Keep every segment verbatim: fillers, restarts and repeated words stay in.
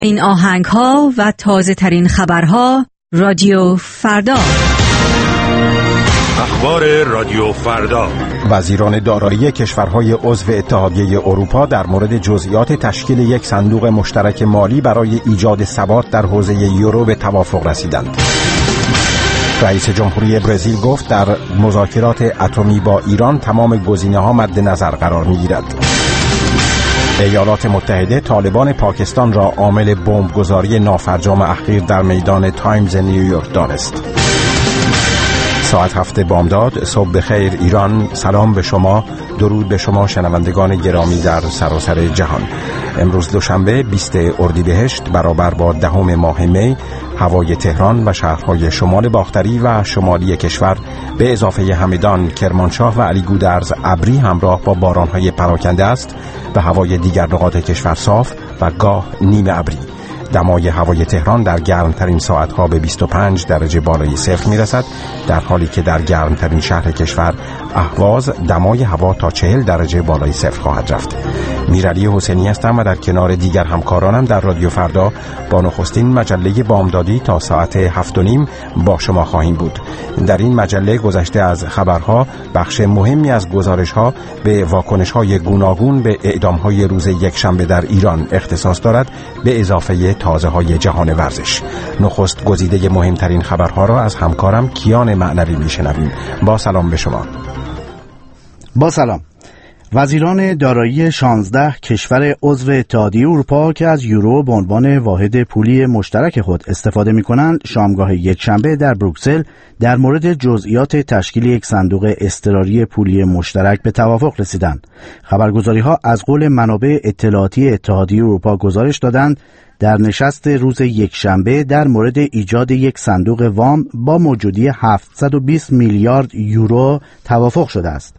این آهنگ ها و تازه ترین خبرها رادیو فردا. اخبار رادیو فردا. وزیران دارایی کشورهای عضو اتحادیه اروپا در مورد جزئیات تشکیل یک صندوق مشترک مالی برای ایجاد ثبات در حوزه یورو به توافق رسیدند. رئیس جمهوری برزیل گفت در مذاکرات اتمی با ایران تمام گزینه‌ها مد نظر قرار می‌گیرد. ایالات متحده طالبان پاکستان را عامل بمبگذاری نافرجام اخیر در میدان تایمز نیویورک دانست. ساعت هفت بامداد. صبح بخیر ایران. سلام به شما، درود به شما شنوندگان گرامی در سراسر جهان. امروز دوشنبه بیست اردیبهشت برابر با دهم ماه می، هوای تهران و شهرهای شمال باختری و شمالی کشور به اضافه همدان، کرمانشاه و علی گودرز ابری همراه با بارانهای پراکنده است و هوای دیگر نقاط کشور صاف و گاه نیمه ابری. دمای هوای تهران در گرمترین ساعتها به بیست و پنج درجه بالای صفر میرسد، در حالی که در گرمترین شهر کشور اهواز دمای هوا تا چهل درجه بالای صفر خواهد رفت. میرعلی حسینی هستم و در کنار دیگر همکارانم در رادیو فردا با نخستین مجله بامدادی تا ساعت هفت و نیم با شما خواهیم بود. در این مجله گذشته از خبرها بخش مهمی از گزارش‌ها به واکنش‌های گوناگون به اعدام‌های روز یکشنبه در ایران اختصاص دارد، به اضافه تازه‌های جهان ورزش. نخست گزیده مهمترین خبرها را از همکارم کیان معنوی میشنویم. با سلام به شما. با سلام. وزیران دارایی شانزده کشور عضو اتحادیه اروپا که از یورو به عنوان واحد پولی مشترک خود استفاده می‌کنند، شامگاه یکشنبه در بروکسل در مورد جزئیات تشکیل یک صندوق اضطراری پولی مشترک به توافق رسیدند. خبرگزاری‌ها از قول منابع اطلاعاتی اتحادیه اروپا گزارش دادند در نشست روز یکشنبه در مورد ایجاد یک صندوق وام با موجودی هفتصد و بیست میلیارد یورو توافق شده است.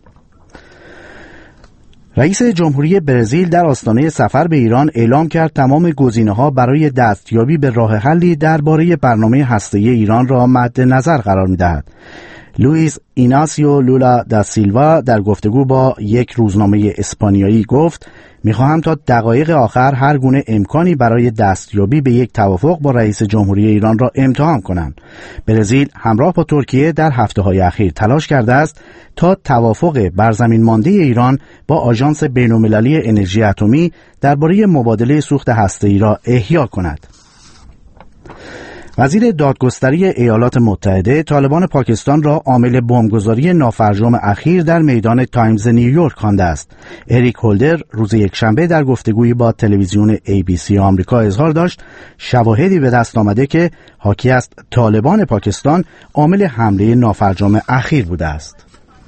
رئیس جمهوری برزیل در آستانه سفر به ایران اعلام کرد تمام گزینه‌ها برای دستیابی به راه حلی درباره برنامه هسته‌ای ایران را مد نظر قرار می‌دهد. لوئیس ایناسیو لولا دا سیلوا در گفتگو با یک روزنامه اسپانیایی گفت: می‌خواهم تا دقایق آخر هر گونه امکانی برای دستیابی به یک توافق با رئیس جمهوری ایران را امتحان کنم. برزیل همراه با ترکیه در هفته‌های اخیر تلاش کرده است تا توافق بر زمین مانده ایران با آژانس بین‌المللی انرژی اتمی درباره مبادله سوخت هسته‌ای را احیا کند. وزیر دادگستری ایالات متحده طالبان پاکستان را عامل بمبگذاری نافرجام اخیر در میدان تایمز نیویورک خوانده است. اریک هولدر روز یکشنبه در گفتگویی با تلویزیون ای بی سی آمریکا اظهار داشت شواهدی به دست آمده که حاکی است طالبان پاکستان عامل حمله نافرجام اخیر بوده است.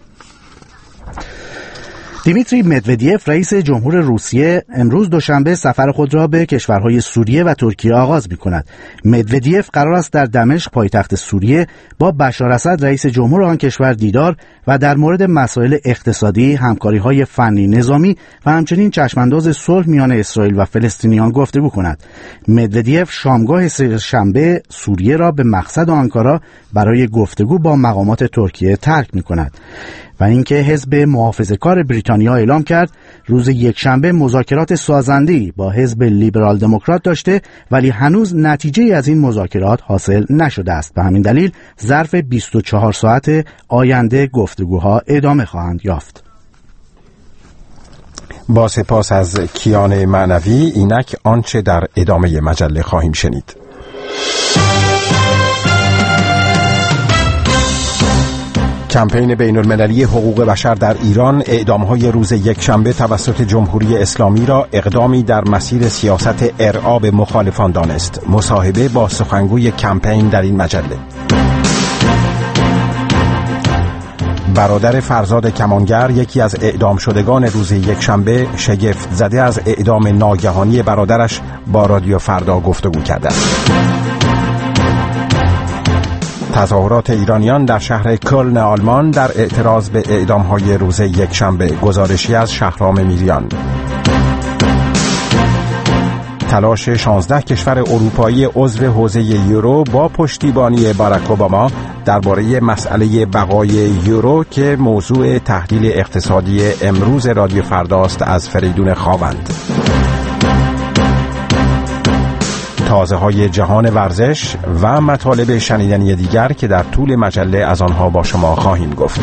دیمیتری مدودیف رئیس جمهور روسیه امروز دوشنبه سفر خود را به کشورهای سوریه و ترکیه آغاز می‌کند. مدودیف قرار است در دمشق پایتخت سوریه با بشار اسد رئیس جمهور آن کشور دیدار و در مورد مسائل اقتصادی، همکاری‌های فنی نظامی و همچنین چشمانداز صلح میان اسرائیل و فلسطینیان گفتگو کند. مدودیف شامگاه سه‌شنبه سوریه را به مقصد آنکارا برای گفتگو با مقامات ترکیه ترک می‌کند. و اینکه حزب محافظه‌کار بریتانیا اعلام کرد روز یکشنبه مذاکرات سازنده‌ای با حزب لیبرال دموکرات داشته، ولی هنوز نتیجه‌ای از این مذاکرات حاصل نشده است. به همین دلیل ظرف بیست و چهار ساعت آینده گفتگوها ادامه خواهند یافت. با سپاس از کیان معنوی. اینک آنچه در ادامه مجله خواهیم شنید. کمپین بین‌المللی حقوق بشر در ایران اعدام‌های روز یکشنبه توسط جمهوری اسلامی را اقدامی در مسیر سیاست ارعاب مخالفان دانست. مصاحبه با سخنگوی کمپین در این مجله. برادر فرزاد کمانگر، یکی از اعدام شدگان روز یکشنبه، شگفت زده از اعدام ناگهانی برادرش با رادیو فردا گفتگو کرده است. تظاهرات ایرانیان در شهر کلن آلمان در اعتراض به اعدام‌های روز یکشنبه. گزارشی از شهرام میریان. تلاش شانزده کشور اروپایی عضو حوزه یورو با پشتیبانی باراک اوباما درباره مسئله بقای یورو که موضوع تحلیل اقتصادی امروز رادیو فرداست از فریدون خاوند. تازه‌های جهان ورزش و مطالب شنیدنی دیگر که در طول مجله از آنها با شما خواهیم گفت.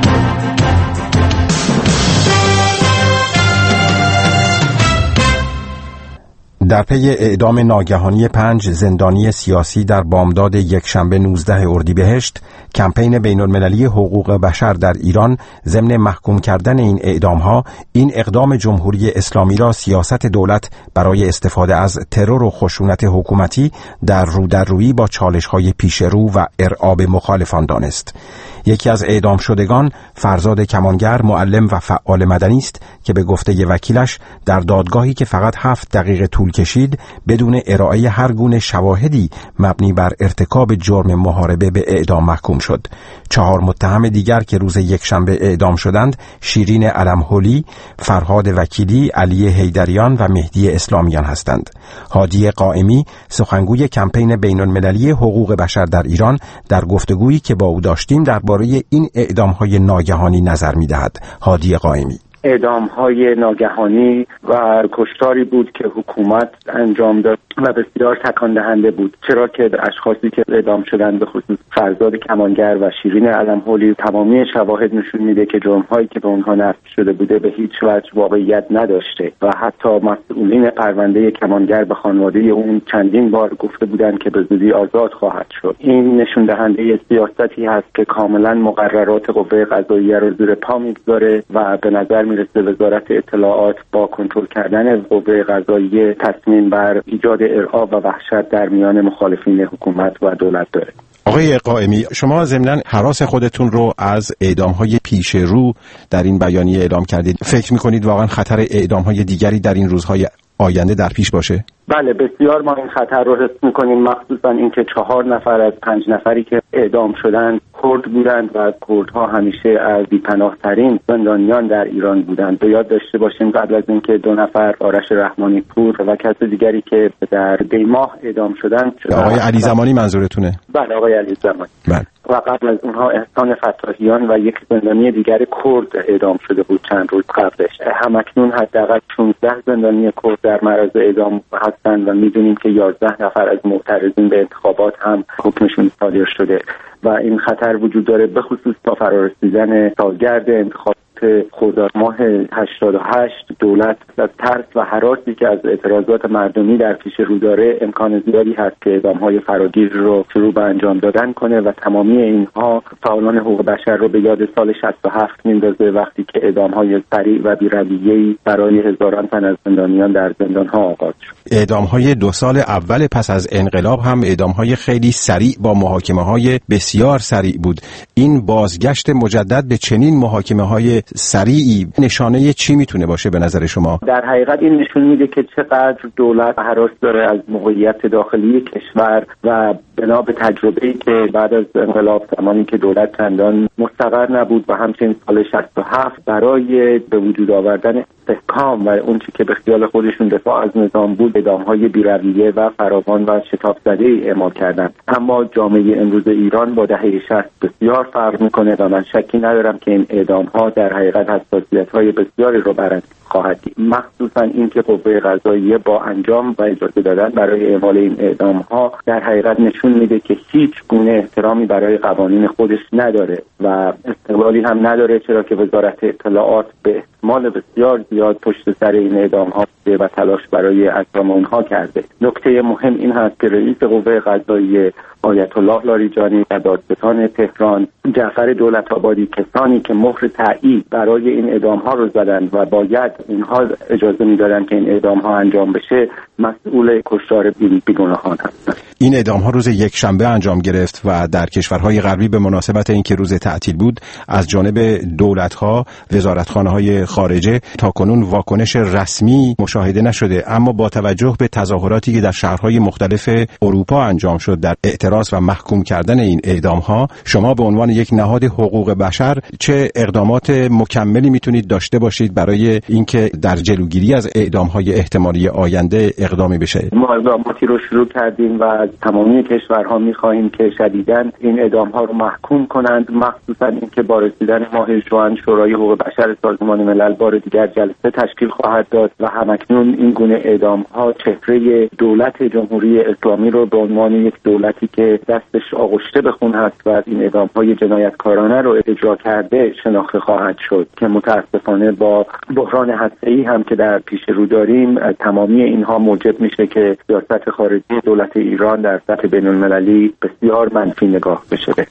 در پی اعدام ناگهانی پنج زندانی سیاسی در بامداد یکشنبه نوزدهم اردیبهشت، کمپین بین‌المللی حقوق بشر در ایران ضمن محکوم کردن این اعدام‌ها، این اقدام جمهوری اسلامی را سیاست دولت برای استفاده از ترور و خشونت حکومتی در رو در رویی با چالش‌های پیشرو و ارعاب مخالفان دانست. یکی از اعدام شدگان فرزاد کمانگر، معلم و فعال مدنی است که به گفته وکیلش در دادگاهی که فقط هفت دقیقه طول کشید بدون ارائه هر گونه شواهدی مبنی بر ارتکاب جرم محاربه به اعدام محکوم شد. چهار متهم دیگر که روز یکشنبه اعدام شدند شیرین علم‌هولی، فرهاد وکیلی، علی حیدریان و مهدی اسلامیان هستند. هادی قائمی، سخنگوی کمپین بین‌المللی حقوق بشر در ایران، در گفتگویی که با او داشتیم درباره این اعدام‌های ناگهانی نظر می‌دهد. هادی قائمی: اعدام‌های ناگهانی و کشتاری بود که حکومت انجام داد و بسیار تکان دهنده بود، چرا که اشخاصی که اعدام شدند به خصوص فرزاد کمانگر و شیرین علم‌هولی تمامی شواهد نشون میده که جرم‌هایی که به اونها نسب شده بوده به هیچ وجه واقعیت نداشته و حتی مسئولین پرونده کمانگر به خانواده اون چندین بار گفته بودند که به زودی آزاد خواهد شد. این نشون دهنده سیاستی هست که کاملا مقررات قوه قضاییه رو زیر پا میگذاره و به نظر میرسه وزارت اطلاعات با کنترل کردن قوه قضاییه تصمیم بر ایجاد ارعاب و وحشت در میان مخالفین حکومت و دولت داره. آقای قائمی، شما ضمناً هراس خودتون رو از اعدام‌های پیش رو در این بیانیه اعلام کردید. فکر می‌کنید واقعاً خطر اعدام‌های دیگری در این روزهای آینده در پیش باشه؟ بله، بسیار ما این خطر رو حس می‌کنیم، مخصوصاً اینکه چهار نفر از پنج نفری که اعدام شدند کرد بودند و کردها همیشه از بی‌پناه‌ترین زندانیان در ایران بودند. به یاد داشته باشیم قبل از اینکه دو نفر، آرش رحمانی پور و کس دیگری که در دی ماه اعدام شدند، آقای علی زمانی منظورتونه؟ بله، آقای علی زمانی. بله. و قبل از اونها احسان فتاحیان و یک زندانی دیگر کرد اعدام شده بود چند روز قبلش. همکنون حداقل شانزده زندانی کرد در معرض اعدام هستند و میدونیم که یازده نفر از معترضین به انتخابات هم حکمشون صادر شده و این خطر وجود داره، به خصوص تا فرارسیدن سالگرد انتخابات خرداد ماه هشتاد و هشت. دولت از ترس و هراسی که از اعتراضات مردمی در پیش رو داره امکان زیادی هست که اعدام‌های فراگیر رو شروع به انجام دادن کنه و تمامی اینها فعالان حقوق بشر رو به یاد سال شصت و هفت میندازه، وقتی که اعدام‌های سریع و بی‌رویه‌ای برای هزاران تن از زندانیان در زندان‌ها آغاز شد. اعدام‌های دو سال اول پس از انقلاب هم اعدام‌های خیلی سریع با محاکمه‌های بسیار سریع بود. این بازگشت مجدد به چنین محاکمه‌های سریعی نشانه چی میتونه باشه به نظر شما؟ در حقیقت این نشون میده که چقدر دولت هراس داره از موقعیت داخلی کشور و بنا به تجربه‌ای که بعد از انقلاب، زمانی که دولت چندان مستقر نبود و همچنین سال شصت و هفت، برای به وجود آوردن استحکام و اون چیزی که به خیال خودشون دفاع از نظام بود، اعدام‌های بی‌رویه و فراوان و شتاب زده‌ای اعمال کردند. اما جامعه امروز ایران با دهه شصت بسیار فرق می‌کنه و من شکی ندارم که این اعدام‌ها در حقیقت حساسیت‌های بسیاری رو برند خواهد دید، مخصوصا اینکه قوه قضاییه با انجام و اجازه دادن برای اعمال این اعدام‌ها در حقیقت نشون میده که هیچ گونه احترامی برای قوانین خودش نداره و استقلالی هم نداره، چرا که وزارت اطلاعات به احتمال بسیار زیاد پشت سر این اعدام‌ها و تلاش برای اجرام اونها کرده. نکته مهم این هست که رئیس قوه قضاییه آیت الله لاریجانی و دادستان تهران جعفر دولت‌آبادی، کسانی که مهر تایید برای این اعدام‌ها رو زدند و باید اینها اجازه می‌دادن که این اعدام‌ها انجام بشه، مسئول کشتار بیگناهان هستند. این اعدام‌ها روز یکشنبه انجام گرفت و در کشورهای غربی به مناسبت اینکه روز تعطیل بود از جانب دولت‌ها، وزارتخانه‌های خارجه تاکنون واکنش رسمی مشاهده نشده، اما با توجه به تظاهراتی که در شهرهای مختلف اروپا انجام شد در اعتراض و محکوم کردن این اعدام‌ها، شما به عنوان یک نهاد حقوق بشر چه اقدامات مکملی میتونید داشته باشید برای اینکه در جلوگیری از اعدام‌های احتمالی آینده اقدامی بشه؟ ما اقداماتی رو شروع کردیم و از تمامی کشورها می‌خواهیم که شدیداً این اعدام‌ها رو محکوم کنند، مخصوصاً اینکه با رسیدن ماه ژوئن شورای حقوق بشر سازمان ملل بار دیگر جلسه تشکیل خواهد داد و همکنون این گونه اعدام‌ها چهره دولت جمهوری اسلامی رو به عنوان یک دولتی که دستش آغشته به خون هست و این اعدام‌های جنایتکارانه رو اجرا کرده شناخته خواهد شد که متأسفانه با بحران هسته‌ای هم که در پیش رو داریم تمامی اینها موجب میشه که سیاست خارجی دولت ایران در سطح بین‌المللی بسیار منفی نگاه بشه بهش.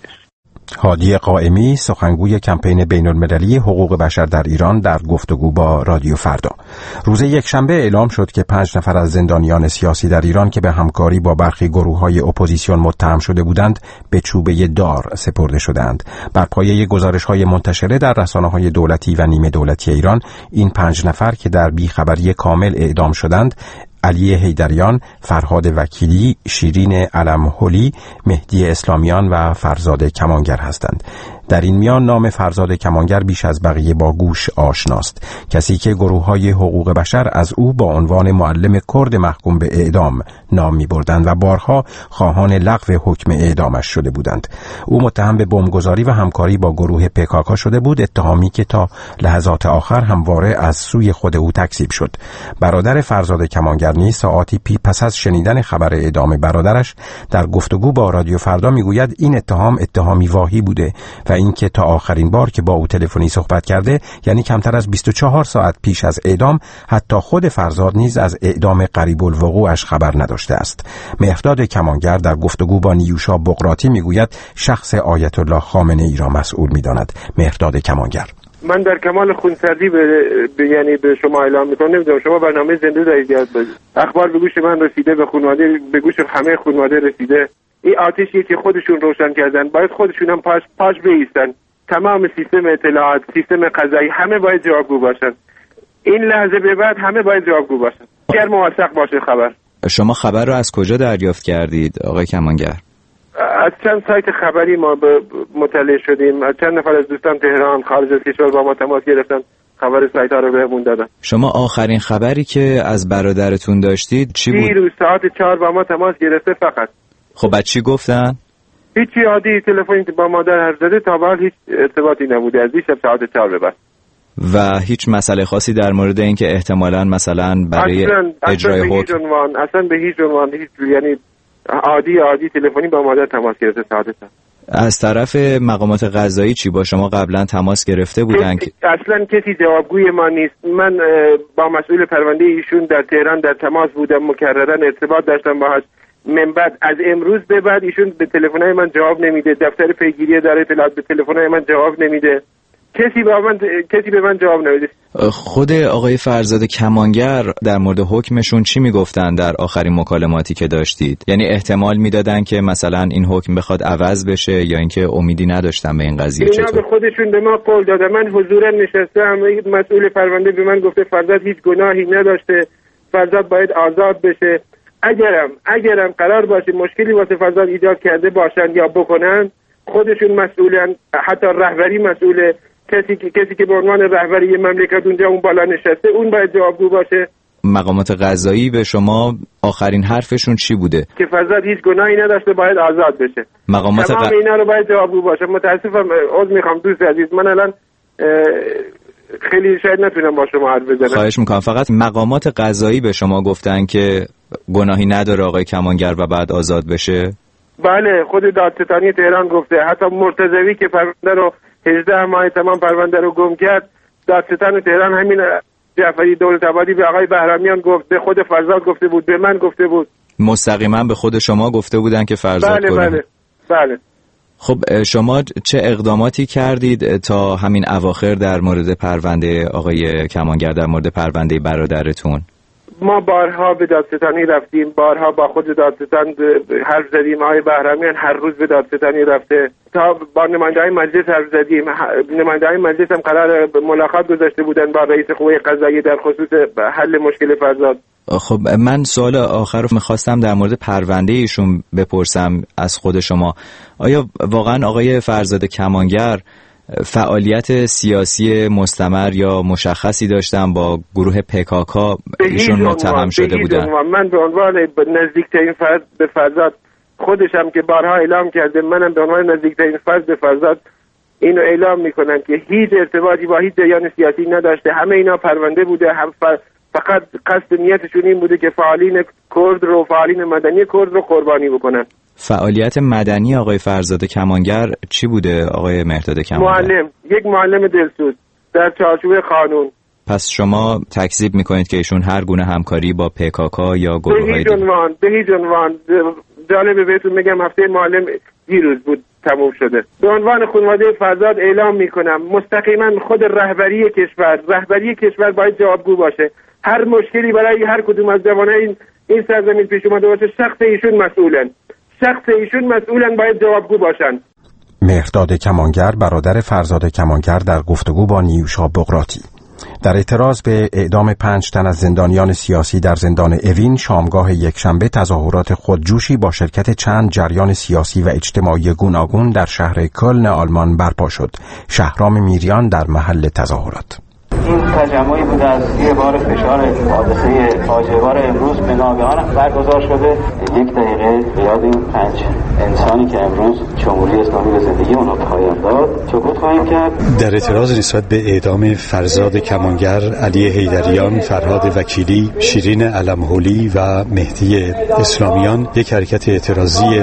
هادی قائمی، سخنگوی کمپین بین‌المللی حقوق بشر در ایران، در گفتگو با رادیو فردا. روز یکشنبه اعلام شد که پنج نفر از زندانیان سیاسی در ایران که به همکاری با برخی گروه‌های اپوزیسیون متهم شده بودند به چوبه دار سپرده شدند. بر پایه گزارش‌های منتشره در رسانه‌های دولتی و نیمه دولتی ایران، این پنج نفر که در بیخبری کامل اعدام شدند علی حیدریان، فرهاد وکیلی، شیرین علم‌هلی، مهدی اسلامیان و فرزاد کمانگر هستند. در این میان نام فرزاد کمانگر بیش از بقیه با گوش آشناست، کسی که گروه‌های حقوق بشر از او با عنوان معلم کرد محکوم به اعدام نام می‌بردند و بارها خواهان لغو حکم اعدامش شده بودند. او متهم به بمبگذاری و همکاری با گروه پکاکا شده بود، اتهامی که تا لحظات آخر همواره از سوی خود او تکذیب شد. برادر فرزاد کمانگر نیز ساعاتی پی پس از شنیدن خبر اعدام برادرش در گفتگو با رادیو فردا میگوید این اتهام اتهامی واهی بوده و اینکه تا آخرین بار که با او تلفنی صحبت کرده، یعنی کمتر از بیست و چهار ساعت پیش از اعدام، حتی خود فرزاد نیز از اعدام قریب الوقوعش خبر نداشته است. مهرداد کمانگر در گفتگو با نیوشا بقراتی میگوید شخص آیت الله خامنه ای را مسئول میداند. مهرداد کمانگر: من در کمال خونسردی به, به یعنی به شما اعلام میکنم، نمیدونم شما برنامه زنده دارید یا اخبار به گوش من رسیده، به خانواده، به گوش همه خانواده رسیده. این آتشی که خودشون روشن کردن باید خودشون هم پاش پاش بایستن. تمام سیستم اطلاعات، سیستم قضایی، همه باید جوابگو باشن. این لحظه به بعد همه باید جوابگو باشن. اگر موثق باشه خبر. شما خبر رو از کجا دریافت کردید آقای کمانگر؟ از چند سایت خبری ما مطلع شدیم. از چند نفر از دوستان تهران، خارج از کشور با ما تماس گرفتن، خبر سایت ها رو بهمون دادن. شما آخرین خبری که از برادرتون داشتید چی بود؟ دیروز ساعت چهار با ما تماس گرفته فقط. خب بعد چی گفتن؟ هیچی، عادی تلفنی با مادر حرف زده، تا به حال هیچ ارتباطی نبوده از دیشب ساعت چهار به بعد. و هیچ مسئله خاصی در مورد اینکه احتمالاً مثلا برای اصلا اجرای حکم اصلا, اصلا به هیچ عنوان هیچ، یعنی عادی عادی تلفنی با مادر تماس گرفته ساعت چهار. از طرف مقامات قضایی چی؟ با شما قبلا تماس گرفته بودن که اصلا کسی جوابگوی ما نیست. من با مسئول پرونده ایشون در تهران در تماس بودم، مکررن ارتباط داشتم باهاش. من بعد از امروز به بعد ایشون به تلفن‌های من جواب نمیده، دفتر پیگیری اداره اطلاعات به تلفن‌های من جواب نمیده، کسی به من کسی به من جواب نمیده. خود آقای فرزاد کمانگر در مورد حکمشون چی میگفتن در آخرین مکالماتی که داشتید؟ یعنی احتمال میدادن که مثلا این حکم بخواد عوض بشه یا اینکه امیدی نداشتن به این قضیه؟ اینا به خودشون به ما قول دادن. من حضورا نشستم، مسئول پرونده به من گفته فرزاد هیچ گناهی نداشته، فرزاد باید آزاد بشه. اگرم اگرم قرار باشه مشکلی واسه فرزاد ایجاد کرده باشن یا بکنن، خودشون مسئولن، حتی رهبری مسئوله. کسی که کسی که به عنوان رهبری مملکت اونجا اون بالا نشسته، اون باید جوابگو باشه. مقامات قضایی به شما آخرین حرفشون چی بوده؟ که فرزاد هیچ گناهی نداشته، باید آزاد بشه. مقامات تمام ق... اینا رو باید جوابگو باشه. متاسفم، عذر میخوام دوست عزیز، من الان خیلی شاید نتونم با شما حرف بزنم. خواهش میکنم. فقط مقامات قضایی به شما گفتن که گناهی نداره آقای کمانگر و بعد آزاد بشه؟ بله، خود دادستانی تهران گفته. حتی مرتضوی که پرونده رو هجده ماه تمام پرونده رو گم کرد، دادستان تهران همین جعفری دولت‌آبادی به آقای بهرامیان گفت، به خود فرزاد گفته بود، به من گفته بود. مستقیما به خود شما گفته بودن که فرزاد بله گناه. بله بله. خب شما چه اقداماتی کردید تا همین اواخر در مورد پرونده آقای کمانگر، در مورد پرونده برادرتون؟ ما بارها به دادستانی رفتیم، بارها با خود دادستان حرف زدیم. آقای بهرامیان هر روز به دادستانی رفته، تا با نماینده‌های مجلس حرف زدیم. نماینده‌های مجلس هم قرار ملاقات گذاشته بودن با رئیس قوه قضاییه در خصوص حل مشکل فرزاد. خب من سوال آخر رو میخواستم در مورد پرونده ایشون بپرسم از خود شما. آیا واقعا آقای فرزاد کمانگر فعالیت سیاسی مستمر یا مشخصی داشتن با گروه پکاکا ایشون متهم شده بودن؟ من به عنوان نزدیکترین فرد به فرزاد، خودشم که بارها اعلام کرده، منم به عنوان نزدیکترین فرد به فرزاد اینو اعلام میکنم که هیچ ارتباطی با هیچ جریان سیاسی نداشته. همه اینا پرونده بوده، هم فقط قصد نیتشون این بوده که فعالین کرد رو فعالین مدنی کرد رو قربانی بکنن. فعالیت مدنی آقای فرزاد کمانگر چی بوده آقای مهرداد کمانگر؟ معلم، یک معلم دلسوز در چارچوب قانون. پس شما تکذیب میکنید که ایشون هر گونه همکاری با پکاکا یا گروه‌های به هیچ عنوان به هیچ عنوان جالبه بهتون میگم هفته معلم دیروز بود تموم شده. به عنوان خانواده فرزاد اعلام میکنم مستقیما خود رهبری کشور رهبری کشور باید جوابگو باشه. هر مشکلی برای هر کدوم از جوانان این این سرزمین پیش اومده باشه، شخص ایشون مسئولن. شخص ایشون مسئولن، باید جوابگو باشن. مهرداد کمانگر برادر فرزاد کمانگر در گفتگو با نیوشا بقراتی در اعتراض به اعدام پنج تن از زندانیان سیاسی در زندان اوین شامگاه یکشنبه تظاهرات خودجوشی با شرکت چند جریان سیاسی و اجتماعی گوناگون در شهر کلن آلمان برپا شد. شهرام میریان در محل تظاهرات. این تجمعی بود از یه بار فشار حادثه فاجعه‌بار امروز به ناگهان برگزار شده. یک دقیقه یاد این پنج انسانی که امروز جمهوری اسلامی به زندگی اونها پایان داد سکوت خواهیم کرد. در اعتراض نسبت به اعدام فرزاد کمانگر، علی حیدریان، فرهاد وکیلی، شیرین علم‌هولی و مهدی اسلامیان یک حرکت اعتراضی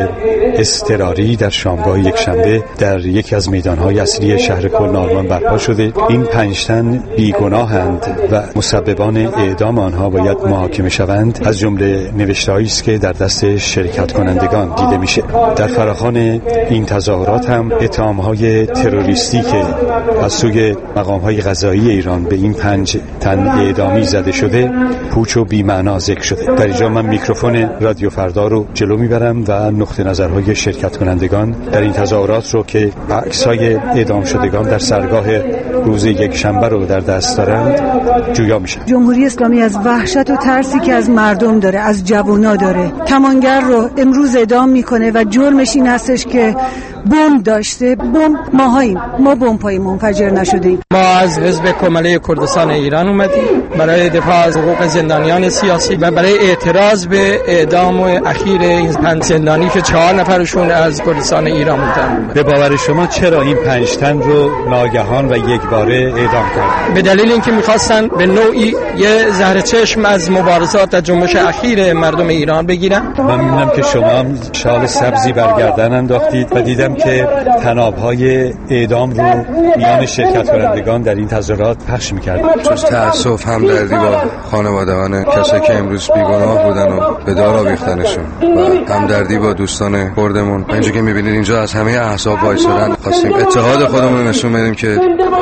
اضطراری در شامگاه یکشنبه در یکی از میدان‌های اصلی شهر کلن آلمان برپا شده. این پنج تن بیگناهند و مسببان اعدام آنها باید محاکمه شوند. از جمله نوشته‌هایی است که در دست شرکت کنندگان دیده میشه. در فراخوان این تظاهرات هم اتهام‌های تروریستی که از سوی مقام‌های قضایی ایران به این پنج تن اعدامی زده شده پوچ و بی‌معنا ذکر شده. در اینجا من میکروفون رادیو فردا رو جلو میبرم و نقطه نظرهای شرکت کنندگان در این تظاهرات رو که عکس‌های اعدام شدگان در سرگاه روز یکشنبه رو در دست دارند جویا میشن. جمهوری اسلامی از وحشت و ترسی که از مردم داره، از جوونا داره، کمانگر رو امروز اعدام میکنه و جرمش این هستش که بمب داشته. بمب ماهاییم، ما بمب‌های منفجر نشدیم. ما از حزب کمله کردستان ایران اومدیم برای دفاع از حقوق زندانیان سیاسی و برای اعتراض به اعدام اخیر این پنج زندانی که چهار نفرشون از کردستان ایران بودن. به باور شما چرا این پنج تن رو ناگهان و یکباره اعدام کردن؟ به دلیل اینکه می‌خواستن به نوعی یه زهر چشم از مبارزات از جنبش اخیر مردم ایران بگیرن. من می‌بینم که شما هم شال سبزی بر گردن انداختید و دیدم که طناب‌های اعدام رو میان شرکت کنندگان در این تظاهرات پخش می‌کردید. جز تأسف همدردی با خانوادگان کسایی که امروز بیگناه بودن و به دار آویختنشون و همدردی با دوستان کردمون. اینجا که می‌بینید اینجا از همه احزاب وایسادن، خواستیم اتحاد خودمون رو نشون بدیم که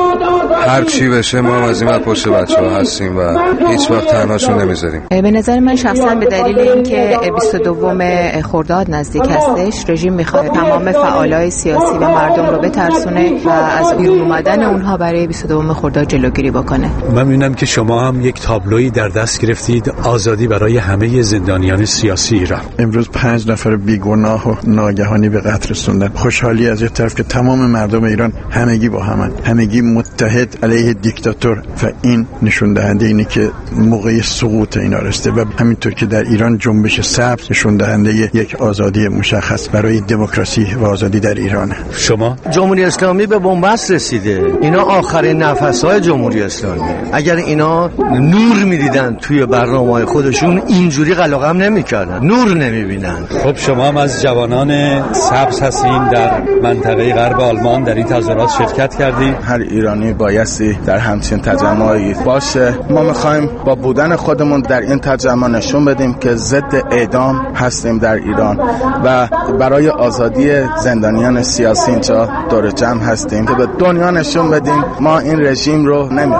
هر چی بشه ما هم از این پشت بچه‌ها هستیم و هیچ وقت تنهاشون نمیذاریم. به نظر من شخصا به دلیل اینکه بیست و دوم خرداد نزدیک هستش، رژیم میخواد تمام فعالای سیاسی و مردم رو بترسونه و از بیرون اومدن اونها برای بیست و دوم خرداد جلوگیری بکنه. من می‌بینم که شما هم یک تابلویی در دست گرفتید، آزادی برای همه زندانیان سیاسی ایران. امروز پنج نفر بیگناه و ناگهانی به قتل رسوندن. خوشحالی از یک طرف که تمام مردم ایران همگی با همن، همگی متحد علیه دیکتاتور و این نشون دهنده اینه که موقع سقوط اینا رسیده و همینطور که در ایران جنبش سبز نشون دهنده یک آزادی مشخص برای دموکراسی و آزادی در ایرانه. شما جمهوری اسلامی به بنبست رسیده. اینا آخرین نفس‌های جمهوری اسلامی. اگر اینا نور می‌دیدن توی برنامه‌های خودشون اینجوری قلقم نمی‌کردن. نور نمی‌بینن. خب شما هم از جوانان سبز هستین در منطقه غرب آلمان در این تظاهرات شرکت کردید. هر ایرانی بایستی در همچین تجمعی باشه. ما می‌خوایم با بودن خودمون در این تجمع نشون بدیم که ضد اعدام هستیم در ایران و برای آزادی زندانیان سیاسی اینجا دور جمع هستیم که به دنیا نشون بدیم ما این رژیم رو نمی‌خوایم.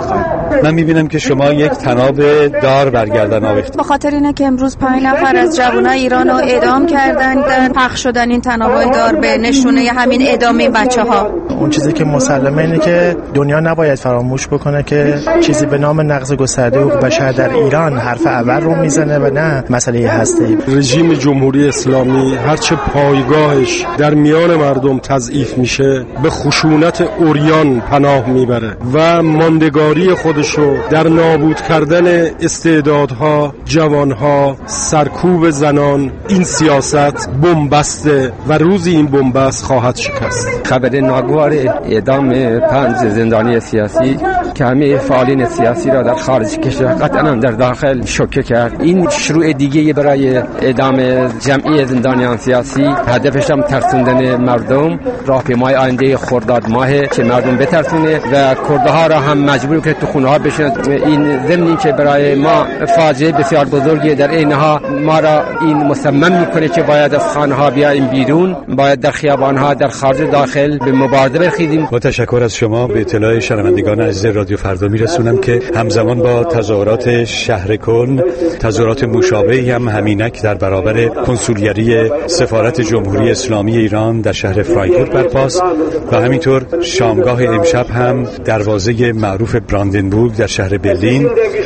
من میبینم که شما یک تناب دار برگردن آویختید. به خاطر اینه که امروز پنج نفر از جوانای ایران رو اعدام کردن. پخش شدن این تنابای دار به نشونه همین اعدام این بچه‌ها. اون چیزی که مسلمه اینه که دنیا نباید فراموش بکنه که چیزی به نام نقض گسترده حقوق بشر در ایران حرف اول رو میزنه و نه مسئله هستی. رژیم جمهوری اسلامی هرچه پایگاهش در میان مردم تضعیف میشه به خشونت عریان پناه میبره و ماندگاری خودشو در نابود کردن استعدادها، جوانها، سرکوب زنان. این سیاست بن‌بسته و روزی این بن‌بست خواهد شکست. خبر ناگوار اعدام پنج زندانی سیاسی که همه فعالین سیاسی را در خارج کشور قطعا در داخل شوکه کرد. این شروع دیگه برای اعدام جمعی زندانیان سیاسی، هدفش هم ترسوندن مردم. راهپیمای آینده خرداد ماه که مردم بترسونه و کردها را هم مجبور کنه تو خونه ها بشن. این ضمنی که برای ما فاجعه بسیار بزرگی، در اینها ما را این مصمم میکنه که باید از خانه ها بیاییم بیرون، باید در خیابان ها در خارج داخل به مبارزه برخیزیم. با تشکر از شما به اطلاع شنوندگان عزیز رادیو فردا میرسونم که همزمان با تظاهرات شهر کلن، تظاهرات مشابهی هم همینک در برابر کنسولگری سفارت جمهوری اسلامی ایران در شهر فرانکفورت برپاست و همینطور شامگاه امشب هم دروازه معروف براندنبورگ در شهر برلین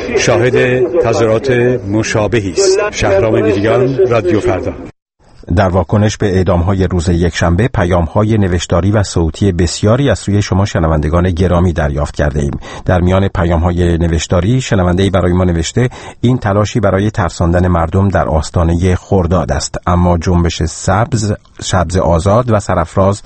شاهد تظاهرات مشابهی است. شهرام ویلیان، رادیو فردا. در واکنش به اعدام‌های روز یکشنبه پیام‌های نوشتاری و صوتی بسیاری از سوی شما شنوندگان گرامی دریافت کرده ایم. در میان پیام‌های نوشتاری شنونده‌ای برای ما نوشته این تلاشی برای ترساندن مردم در آستانه خرداد است، اما جنبش سبز سبز آزاد و سرافراز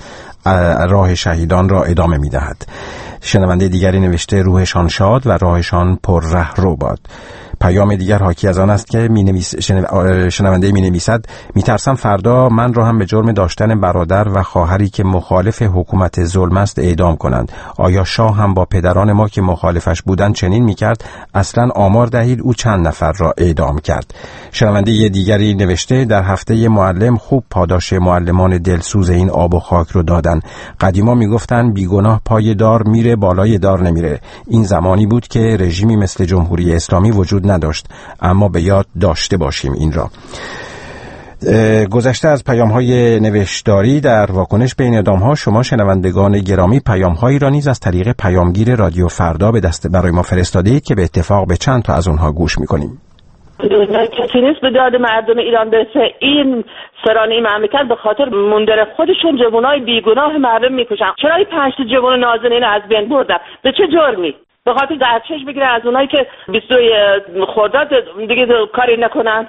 راه شهیدان را ادامه می‌دهد. شنونده دیگری نوشته روحشان شاد و راهشان پر رهرو باد. پیام دیگر حاکی از آن است که می نویس شنونده می نویسد می ترسم فردا من را هم به جرم داشتن برادر و خواهری که مخالف حکومت ظلم است اعدام کنند. آیا شاه هم با پدران ما که مخالفش بودند چنین می کرد؟ اصلا آمار دهید او چند نفر را اعدام کرد. شنونده دیگری نوشته در هفته معلم خوب پاداش معلمان دلسوز این آب و خاک رو دادن. قدیما می گفتن بیگناه پای دار میره بالای دار نمیره. این زمانی بود که رژیمی مثل جمهوری اسلامی وجود نداشت، اما به یاد داشته باشیم این را. گذشته از پیام‌های نوشتاری در واکنش به این اعدام‌ها، شما شنوندگان گرامی پیام‌هایی را نیز از طریق پیامگیر رادیو فردا به دست برای ما فرستادید که به اتفاق به چند تا از اونها گوش می‌کنیم. کسی نیست به داد مردم ایران برسه. این سران این مملکت به خاطر موندن خودشون جوانای بیگناه مردم میکشن. چرا این پنج تا جوان نازنین از بین بردن؟ به چه جرمی؟ به خاطر درچش بگیره از اونایی که بیست و دو خرداد دیگه کاری نکنن.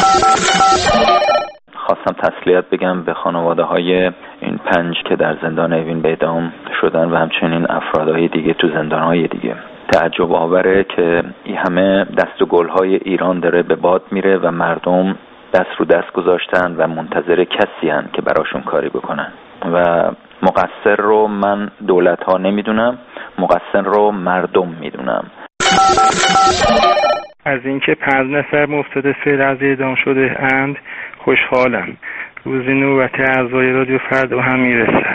خواستم تسلیت بگم به خانواده های این پنج که در زندان اوین به اعدام شدن و همچنین افرادهای دیگه تو زندانهای دیگه. تعجب آوره که این همه دست و گلهای ایران داره به باد میره و مردم دست رو دست گذاشتن و منتظر کسی هن که براشون کاری بکنن و مقصر رو من دولت ها نمیدونم، مقصر رو مردم میدونم. از اینکه پنج نفر مفتد فعل از اعدام شده اند خوشحالم. روز نوبت اعضای رادیو فردا هم میرسد.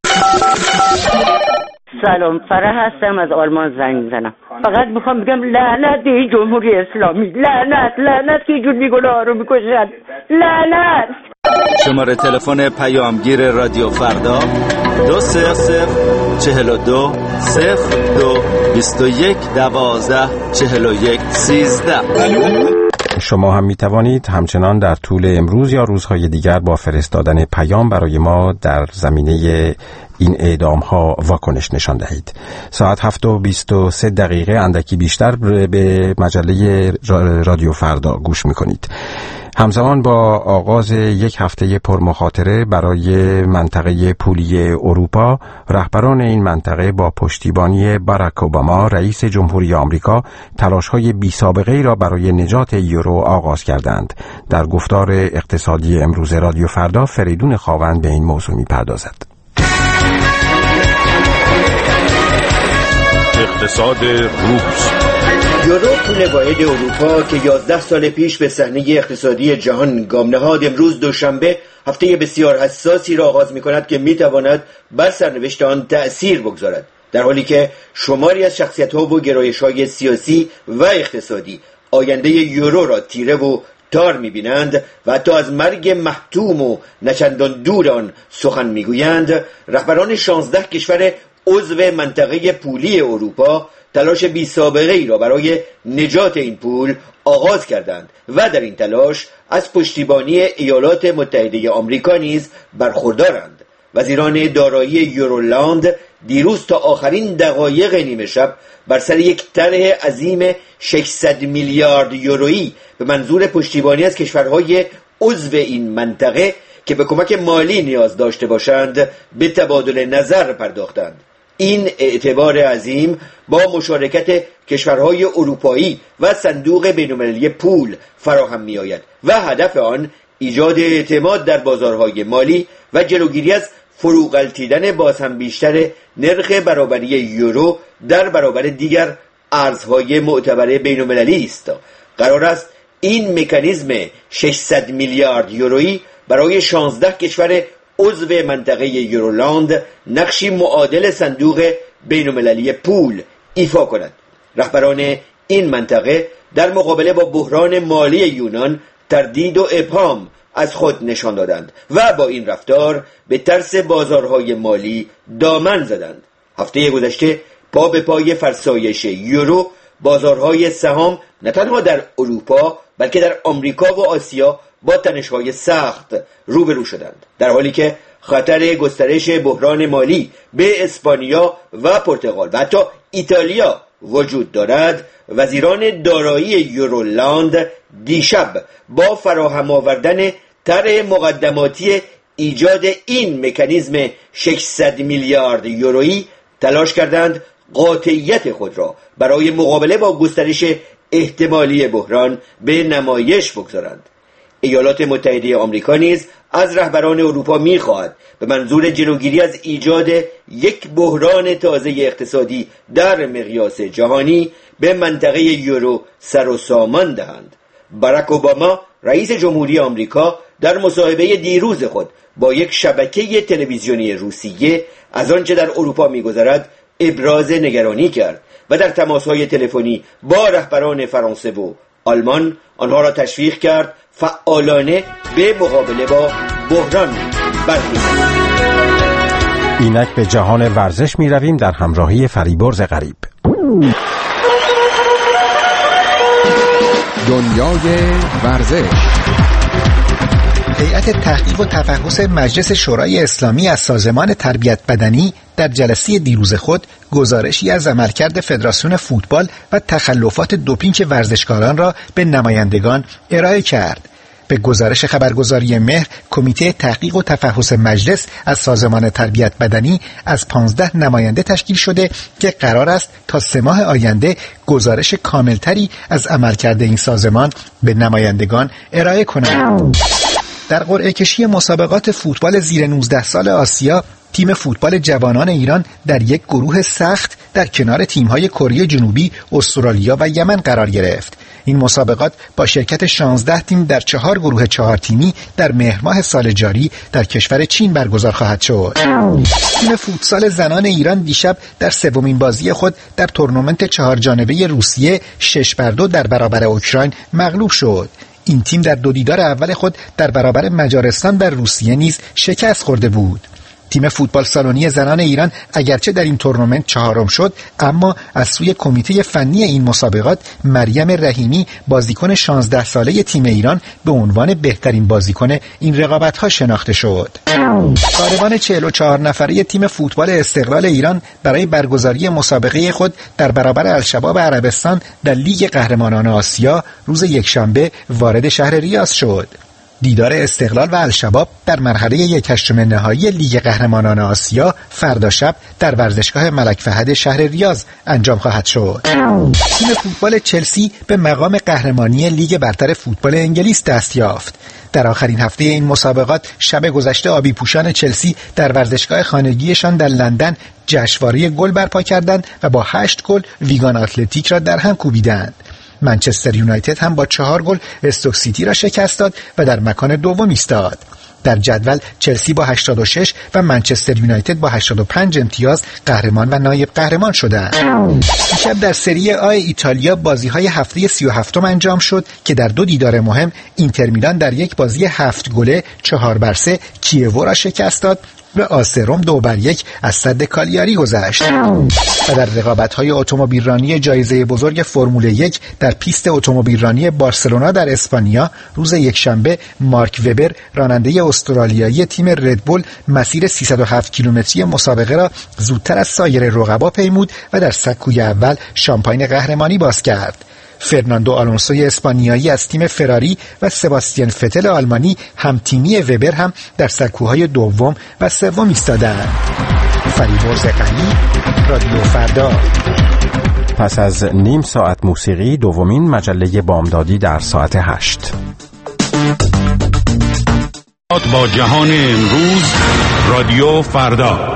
سلام، فرح هستم از آلمان زنگ میزنم. فقط میخوام بگم لعنت به جمهوری اسلامی، لعنت لعنت که جور بیگناه رو میکشن، لعنت. شماره تلفن پیامگیر رادیو فردا دو صفر صفر چهل و دو صفر دو بیست و یک دوازده چهل و یک سیزده. شما هم می توانید همچنان در طول امروز یا روزهای دیگر با فرستادن پیام برای ما در زمینه این اعدام ها واکنش نشان دهید. ساعت هفت و بیست و سه دقیقه اندکی بیشتر به مجله رادیو فردا گوش می کنید. همزمان با آغاز یک هفته پرمخاطره برای منطقه پولی اروپا، رهبران این منطقه با پشتیبانی باراک اوباما رئیس جمهوری آمریکا تلاش‌های بی‌سابقه‌ای را برای نجات یورو آغاز کردند. در گفتار اقتصادی امروز رادیو فردا، فریدون خاوند به این موضوع می‌پردازد. اقتصاد روز. یورو پول واحد اروپا که یازده سال پیش به صحنه اقتصادی جهان گام نهاد، امروز دوشنبه هفته بسیار حساسی را آغاز می‌کند که می‌تواند بر سرنوشت آن تأثیر بگذارد. در حالی که شماری از شخصیت‌ها و گرایش‌های سیاسی و اقتصادی آینده یورو را تیره و تار می‌بینند و حتی از مرگ محتوم و نچندان دور آن سخن می‌گویند، رهبران شانزده کشور عضو منطقه پولی اروپا تلاش بی سابقه ای را برای نجات این پول آغاز کردند و در این تلاش از پشتیبانی ایالات متحده آمریکا نیز برخوردارند. وزیران دارایی یورولاند دیروز تا آخرین دقایق نیمه شب بر سر یک طرح عظیم ششصد میلیارد یورویی به منظور پشتیبانی از کشورهای عضو این منطقه که به کمک مالی نیاز داشته باشند به تبادل نظر پرداختند. این اعتبار عظیم با مشارکت کشورهای اروپایی و صندوق بین‌المللی پول فراهم می آید و هدف آن ایجاد اعتماد در بازارهای مالی و جلوگیری از فروغلطیدن باز هم بیشتر نرخ برابری یورو در برابر دیگر ارزهای معتبر بین‌المللی است. قرار است این مکانیزم ششصد میلیارد یورویی برای شانزده کشور عضو منطقه یورولاند نقشی معادل صندوق بین‌المللی پول ایفا کند. رهبران این منطقه در مقابله با بحران مالی یونان تردید و ابهام از خود نشان دادند و با این رفتار به ترس بازارهای مالی دامن زدند. هفته گذشته پا به پای فرسایش یورو بازارهای سهام نه تنها در اروپا بلکه در آمریکا و آسیا با تنش‌های سخت روبرو شدند، در حالی که خطر گسترش بحران مالی به اسپانیا و پرتغال و حتی ایتالیا وجود دارد. وزیران دارایی یورولاند دیشب با فراهم آوردن طرح مقدماتی ایجاد این مکانیزم ششصد میلیارد یورویی تلاش کردند قاطعیت خود را برای مقابله با گسترش احتمالی بحران به نمایش بگذارند. ایالات متحده آمریکا نیز از رهبران اروپا می‌خواهد به منظور جلوگیری از ایجاد یک بحران تازه اقتصادی در مقیاس جهانی به منطقه یورو سر و سامان دهند. باراک اوباما رئیس جمهوری آمریکا در مصاحبه دیروز خود با یک شبکه تلویزیونی روسیه از آنچه در اروپا می‌گذرد ابراز نگرانی کرد و در تماس‌های تلفنی با رهبران فرانسه و آلمان آنها را تشویق کرد فعالانه به مقابله با بحران برخیزند. اینک به جهان ورزش می رویم در همراهی فریبرز غریب. دنیای ورزش. هیئت تحقیق و تفحص مجلس شورای اسلامی از سازمان تربیت بدنی در جلسه دیروز خود گزارشی از عملکرد فدراسیون فوتبال و تخلفات دوپینگ ورزشکاران را به نمایندگان ارائه کرد. به گزارش خبرگزاری مهر، کمیته تحقیق و تفحص مجلس از سازمان تربیت بدنی از پانزده نماینده تشکیل شده که قرار است تا سه ماه آینده گزارش کاملتری از عملکرد این سازمان به نمایندگان ارائه کنند. در قرعه کشی مسابقات فوتبال زیر نوزده سال آسیا، تیم فوتبال جوانان ایران در یک گروه سخت در کنار تیم‌های کره جنوبی، استرالیا و یمن قرار گرفت. این مسابقات با شرکت شانزده تیم در چهار گروه چهار تیمی در مهر ماه سال جاری در کشور چین برگزار خواهد شد. تیم فوتسال زنان ایران دیشب در سومین بازی خود در تورنمنت چهار جانبه روسیه شش بر دو در برابر اوکراین مغلوب شد. این تیم در دو دیدار اول خود در برابر مجارستان در روسیه نیز شکست خورده بود. تیم فوتبال سالنی زنان ایران اگرچه در این تورنمنت چهارم شد، اما از سوی کمیته فنی این مسابقات مریم رحیمی، بازیکن شانزده ساله تیم ایران، به عنوان بهترین بازیکن این رقابت‌ها شناخته شد. کاروان چهل و چهار نفره تیم فوتبال استقلال ایران برای برگزاری مسابقه خود در برابر الشباب عربستان در لیگ قهرمانان آسیا روز یکشنبه وارد شهر ریاض شد. دیدار استقلال و الشباب در مرحله یک هشتم نهایی لیگ قهرمانان آسیا فردا شب در ورزشگاه ملک فهد شهر ریاض انجام خواهد شد. تیم فوتبال چلسی به مقام قهرمانی لیگ برتر فوتبال انگلیس دست یافت. در آخرین هفته این مسابقات شب گذشته آبی پوشان چلسی در ورزشگاه خانگیشان در لندن جشنواره گل برپا کردند و با هشت گل ویگان اتلتیک را در هم کوبیدند. منچستر یونایتد هم با چهار گل استوک سیتی را شکست داد و در مکان دوم ایستاد. در جدول چلسی با هشتاد و شش و منچستر یونایتد با هشتاد و پنج امتیاز قهرمان و نایب قهرمان شدند. دیشب در سری آ ایتالیا بازی‌های هفته سی و هفتم انجام شد که در دو دیدار مهم اینتر میلان در یک بازی هفت گله چهار بر سه کیوو را شکست داد و آسروم دو بر یک از سد کالیاری گذشت. و در رقابت‌های اتومبیلرانی جایزه بزرگ فرمول یک در پیست اتومبیلرانی بارسلونا در اسپانیا روز یکشنبه مارک وبر راننده استرالیایی تیم ردبول مسیر سیصد و هفت کیلومتری مسابقه را زودتر از سایر رقبا پیمود و در سکوی اول شامپاین قهرمانی باز کرد. فرناندو آلونسوی اسپانیایی از تیم فراری و سباستین فتل آلمانی هم تیمی وبر هم در سکوهای دوم و سوم ایستادند. فریبرز غنی، رادیو فردا. پس از نیم ساعت موسیقی دومین مجله بامدادی در ساعت هشت. با جهان امروز رادیو فردا.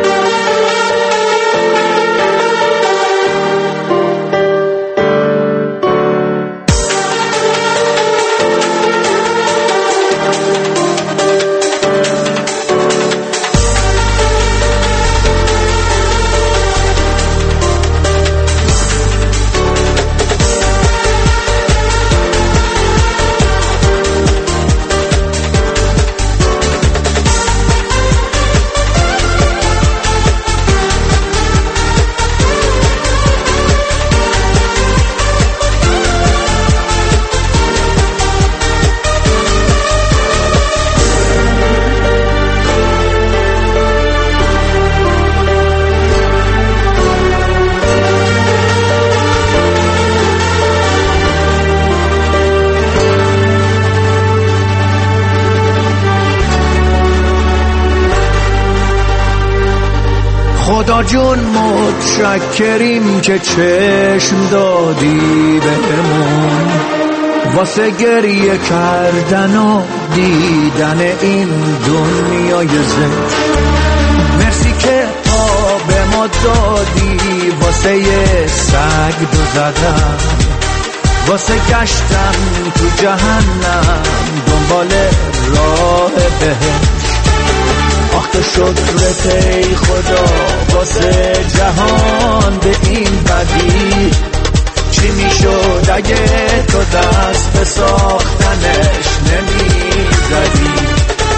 خدا جون متشکریم که چشم دادی بهمون واسه گریه کردن و دیدن این دنیای زشت. مرسی که پا به ما دادی واسه یه سگ دو زدن، واسه گشتن تو جهنم دنبال راه بهشت. آخ تو شکرت ای خدا واسه جهان به این بدی. چی میشد اگه تو دست به ساختنش نمیزدی؟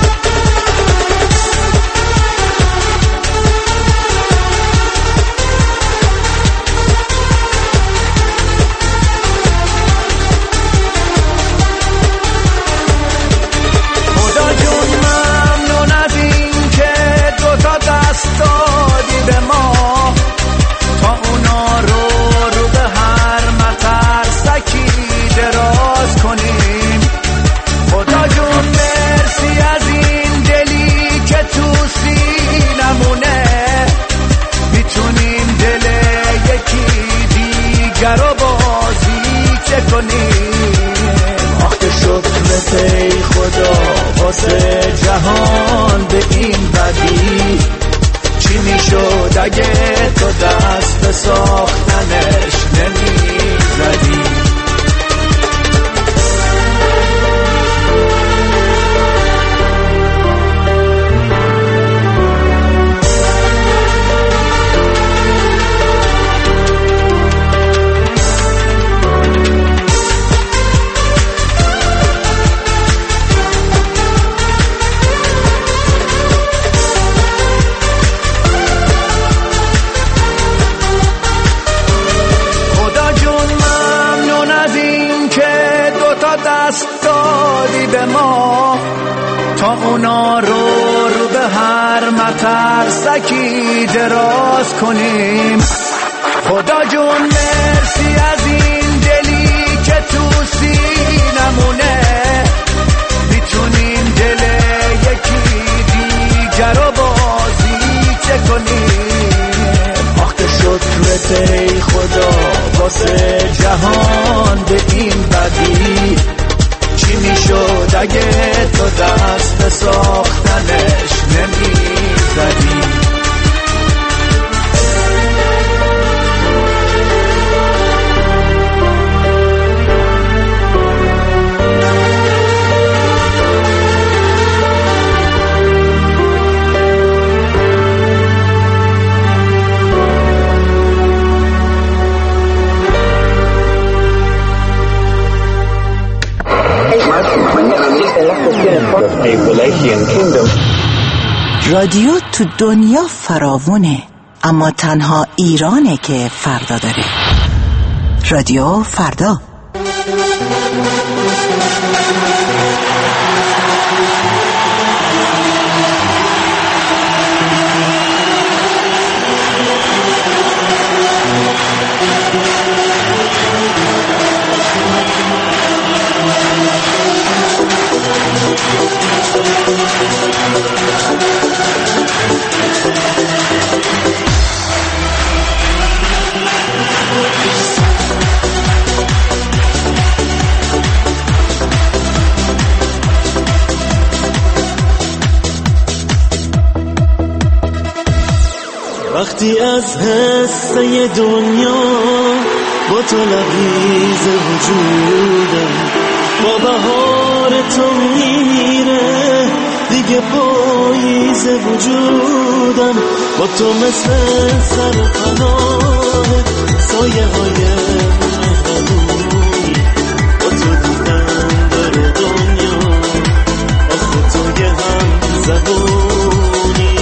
دادی به ما تا اونا رو رو به هر مترسکی دراز کنیم. خدا جون مرسی از این دلی که تو سینمونه میتونیم دل یکی دیگر رو بازی چه کنیم. آخ که شکرت ای خدا واسه جهان به این بدی. چی میشد اگه تو دست به ساختنش نمیزدی؟ به ما تا اونا رو رو به هر مترسکی دراز کنیم. خدا جون مرسی از این دلی که تو سینمونه میتونیم دل یکی دیگر رو بازی چه کنیم. آخ که شکرت ای خدا واسه جهان به این بدی. چی میشد اگه تو دست به ساختنش نمیزدی؟ Appalachian Kingdom. رادیو تو دنیا فراوونه، اما تنها ایرانه که فردا داره. رادیو فردا. وقتی از حسه دنیا با تو لبریز وجودم، با بهار تو میره دیگه پاییز وجودم، با تو مثل سر پناه سایه های مهربونی، با تو دیدن داره دنیا آخه تو یه هم زبونی.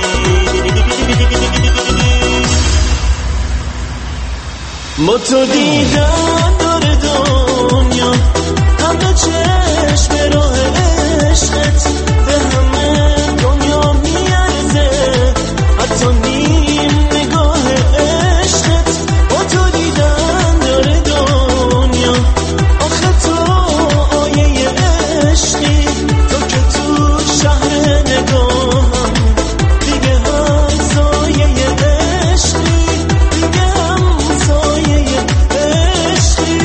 با تو دیدن داره دنیا، همه چشم راه عشقت به همه دنیا میارزه، حتی نیم نگاه عشقت. با تو دیدن داره دنیا، آخه تو آیه عشقی، تو که تو شهر نگاهم دیگه همسایه عشقی، دیگه همسایه عشقی.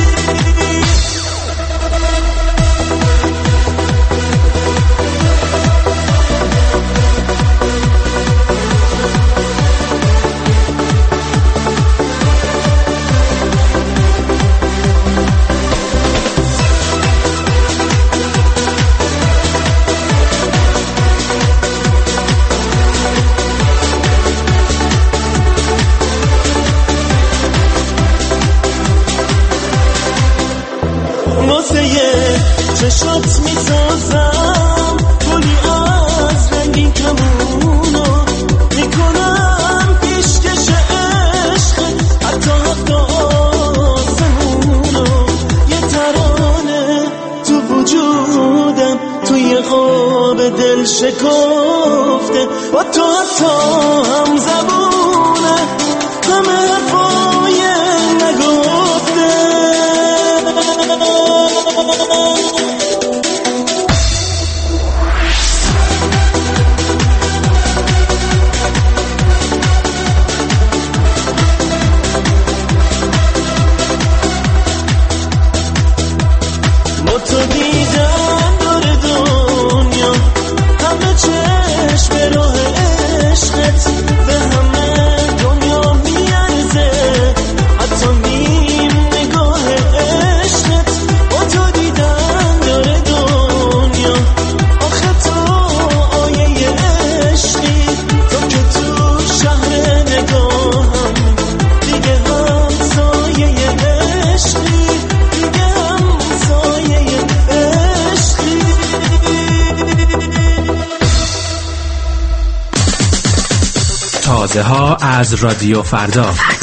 چشات میسازم گلی از رنگین کمونو، میکنم پیشکش عشق حتی حتی آسمونو. یه ترانه تو وجودم توی خواب دل شکفته، با تو حتی هم زبونه همه حرفای نگفته. با تو دیدن داره دنیا، همه چشم راه عشقت به همه دنیا میارزه، حتی نیم نگاه عشقت. با تو دیدن داره دنیا، آخه تو آیه عشقی، تو که تو شهر نگاهم دیگه همسایه عشقی، دیگه همسایه عشقی. تازه ها از رادیو فردا.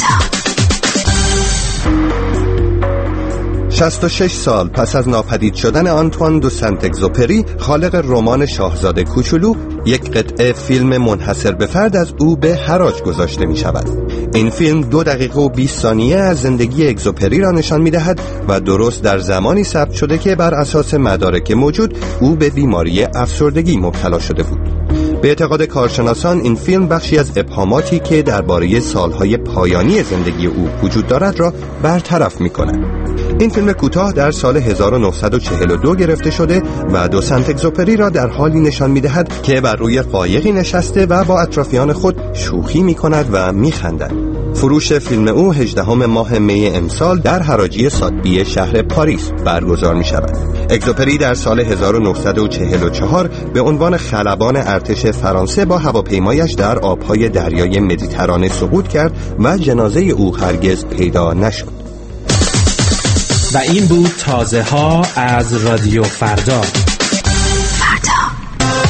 شصت و شش سال پس از ناپدید شدن آنتوان دو سنت اگزوپری، خالق رمان شاهزاده کوچولو، یک قطعه فیلم منحصر به فرد از او به حراج گذاشته می شود. این فیلم دو دقیقه و بیست ثانیه از زندگی اگزوپری را نشان می دهد و درست در زمانی ثبت شده که بر اساس مدارک موجود او به بیماری افسردگی مبتلا شده بود. به اعتقاد کارشناسان این فیلم بخشی از ابهاماتی که درباره سالهای پایانی زندگی او وجود دارد را برطرف می کند. این فیلم کوتاه در سال هزار و نهصد و چهل و دو گرفته شده و دو سنت اگزوپری را در حالی نشان می دهد که بر روی قایقی نشسته و با اطرافیان خود شوخی می کند و می خندد. فروش فیلم او هجدهم ماه می امسال در حراجی ساتبی شهر پاریس برگزار می شود. اگزوپری در سال هزار و نهصد و چهل و چهار به عنوان خلبان ارتش فرانسه با هواپیمایش در آبهای دریای مدیترانه سقوط کرد و جنازه او هرگز پیدا نشد. و این بود تازه ها از رادیو فردا. فردا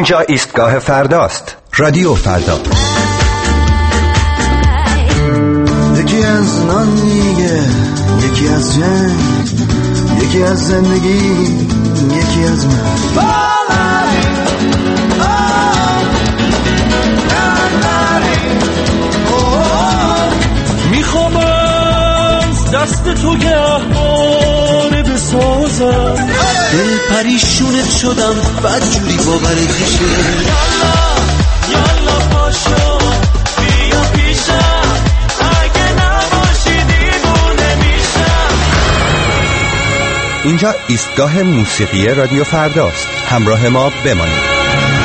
اینجا ایستگاه فرداست. رادیو فردا. یکی از نان میگه، یکی از جنگ، یکی از زندگی، یکی از من. میخوام از دست تو گهواره بسازم، دل پریشونت شدم بد جوری باورت میشه. یالا یالا پاشو بیا پیشم، اگه نباشی دیوونه میشم. اینجا ایستگاه موسیقی رادیو فرداست. همراه ما بمانید.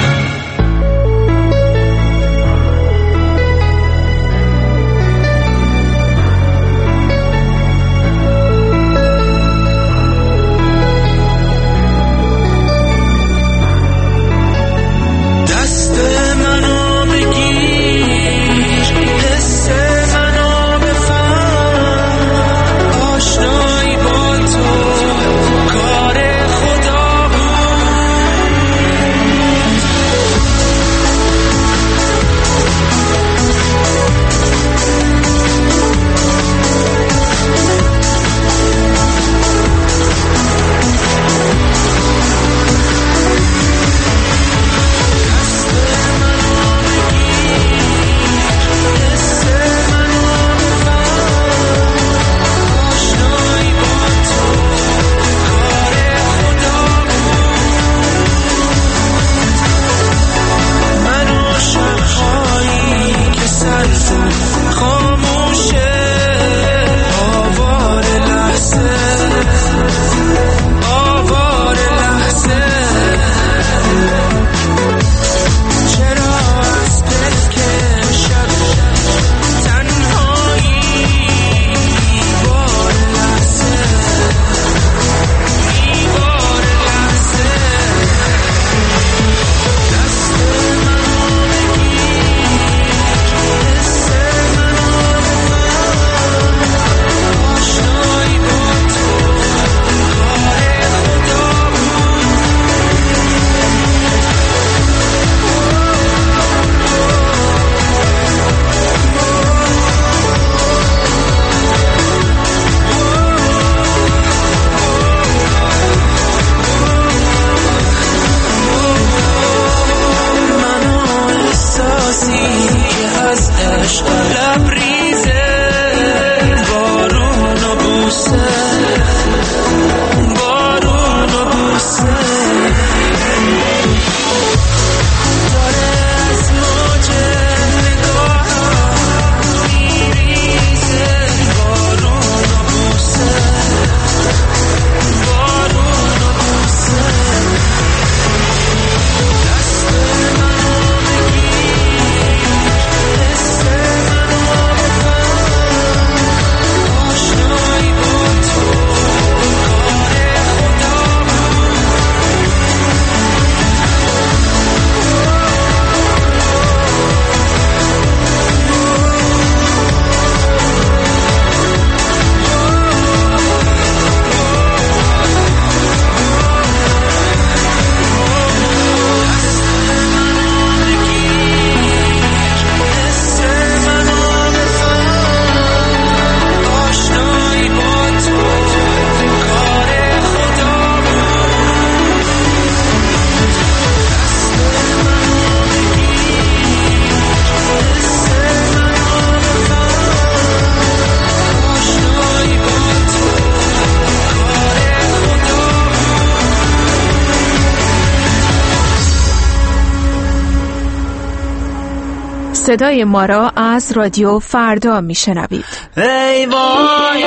صدای ما را از رادیو فردا میشنوید. ای وای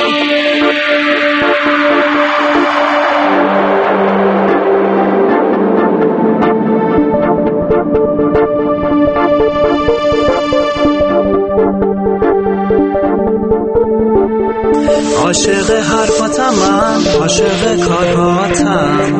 عاشق حرفاتم، من عاشق کارهاتم،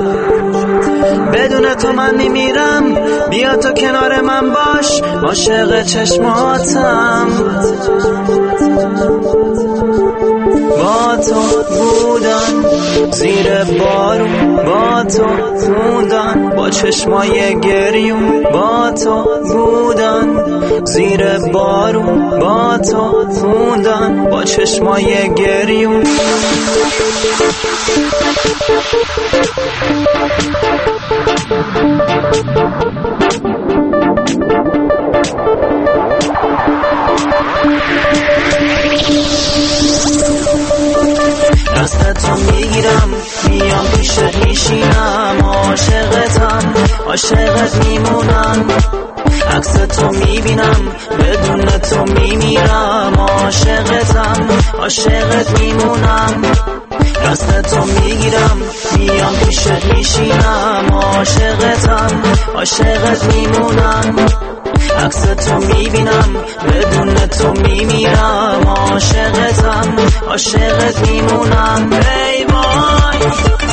بدون تو من میمیرم، بیا تو کنار من باش، عاشق چشماتم. با تو بودن، زیر بارون با تو موندن، با چشمای گریون با تو بودن، زیر بارون با تو موندن، با چشمای گریون. دستتو میگیرم میام پیشت میشینم، عاشقتم عاشقت میمونم، عکس تو میبینم بدون تو میمیرم، عاشقتم عاشقت میمونم، دستتو میگیرم میام پیشت میشینم، عاشقتم عاشقت میمونم، عکس تو میبینم بدون تو میمیرم، عاشقتم عاشقت میمونم. ای وای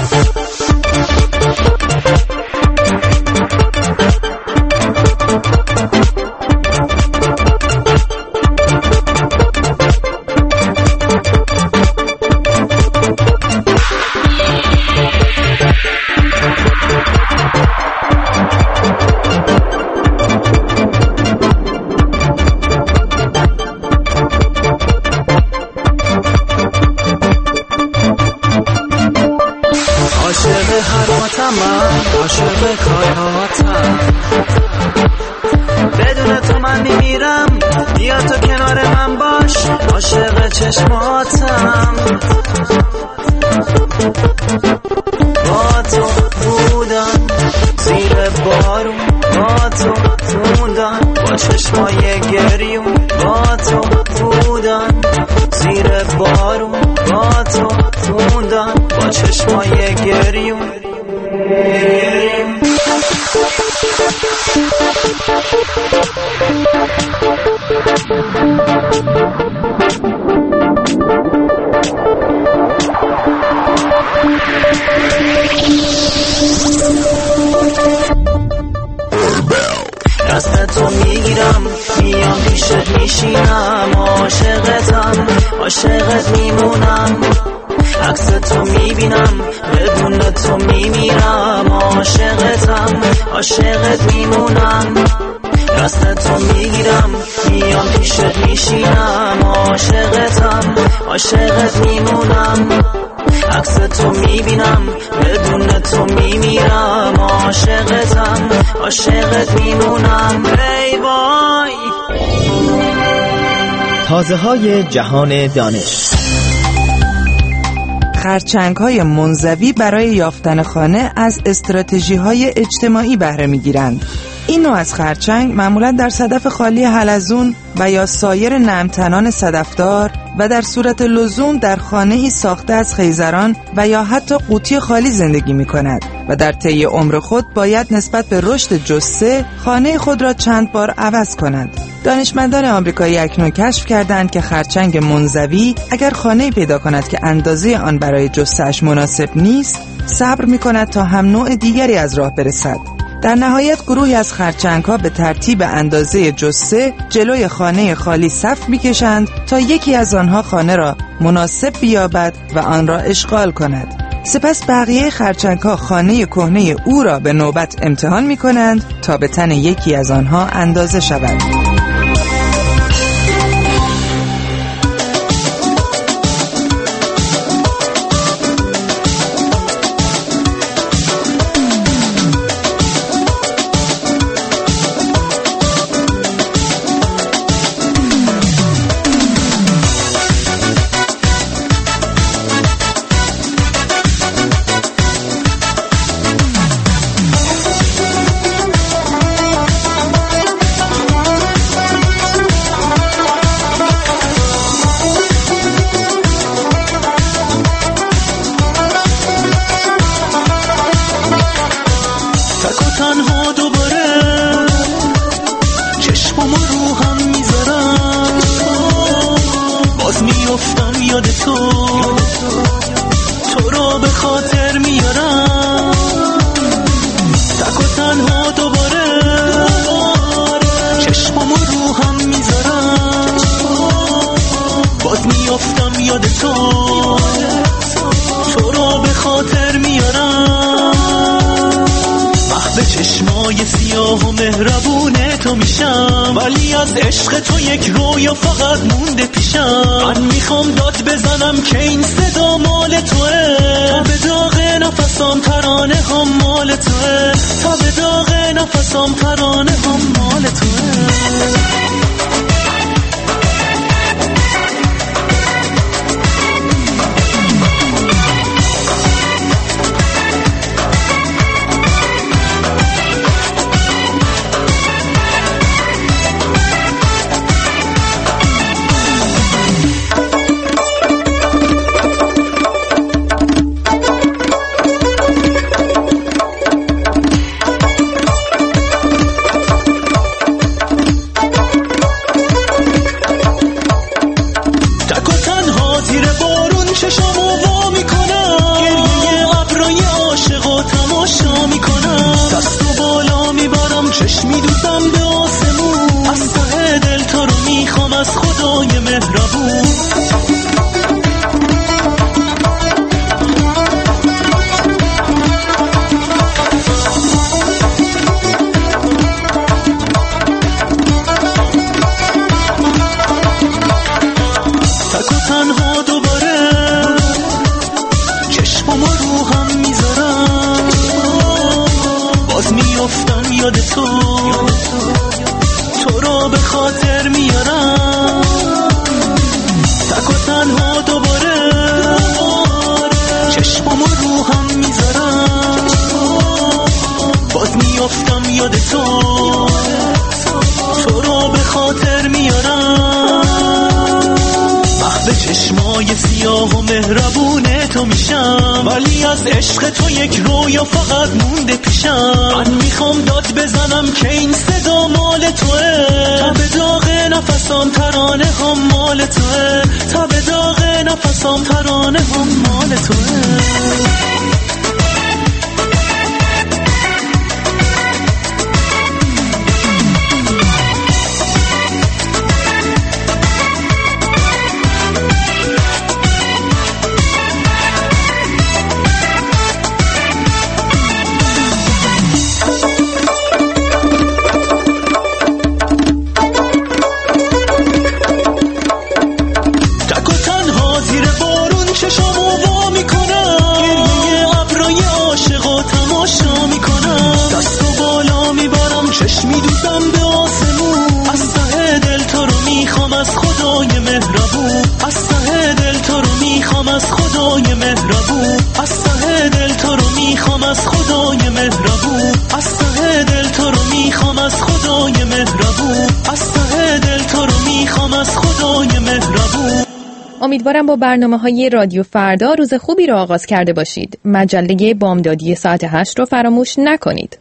عاشق کائناتم، بدون تو من میمیرم، بیا تو کنار من باش، عاشق چشماتم، با تو بودن، زیر بارون با تو موندن، با چشمای گریون با تو بودن، زیر بارون با تو موندن، با چشمای گریون. دستتو میگیرم میام پیشت میشینم، عاشقتم عاشقت میمونم، عکس تو میبینم بدون تو میمیرم، عاشقتم عاشقت میمونم، دستتو میگیرم میام پیشت میشینم، عاشقتم عاشقت میمونم، عکس تو میبینم بدون تو میمیرم، عاشقتم عاشقت میمونم. ای وای تازه های جهان دانش. خرچنگ‌های منزوی برای یافتن خانه از استراتژی‌های اجتماعی بهره می‌گیرند. این نوع از خرچنگ معمولاً در صدف خالی حلزون و یا سایر نعمتنان صدفدار و در صورت لزوم در خانه‌ای ساخته از خیزران و یا حتی قوطی خالی زندگی می‌کند و در طی عمر خود باید نسبت به رشد جثه خانه خود را چند بار عوض کند. دانشمندان آمریکایی اکنون کشف کردند که خرچنگ منزوی اگر خانه‌ای پیدا کند که اندازه آن برای جثه‌اش مناسب نیست، صبر می‌کند تا هم نوع دیگری از راه برسد. در نهایت گروهی از خرچنگ‌ها به ترتیب اندازه جثه جلوی خانه خالی صف می‌کشند تا یکی از آنها خانه را مناسب بیابد و آن را اشغال کند. سپس بقیه خرچنگ‌ها خانه کهنه او را به نوبت امتحان می‌کنند تا به تن یکی از آنها اندازه شود. یاد تو تو را به خاطر میارم، محو چشمای سیاه و مهربون تو میشم، ولی از عشق تو یک رویا فقط مونده پیشم. من میخوام داد بزنم که این صدا مال توه، تا به داغ نفسام ترانه هم مال توه، تا به داغ نفسام ترانه هم مال توه. عشق تو یک رویا فقط مونده پیشم. من میخوام داد بزنم که این صدا مال توه، تا به داغ نفسام ترانه هم مال توه، تا به داغ نفسام ترانه هم مال توه. امیدوارم با برنامه‌های رادیو فردا روز خوبی رو آغاز کرده باشید. مجله بامدادی ساعت هشت رو فراموش نکنید.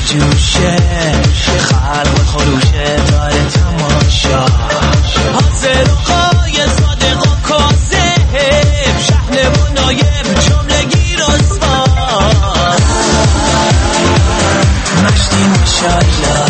جوشه خلق خروشه داره تماشا حاضر و قای صادق و کاذب شحنه و نایب جملگی رسوا مشتی ماشالله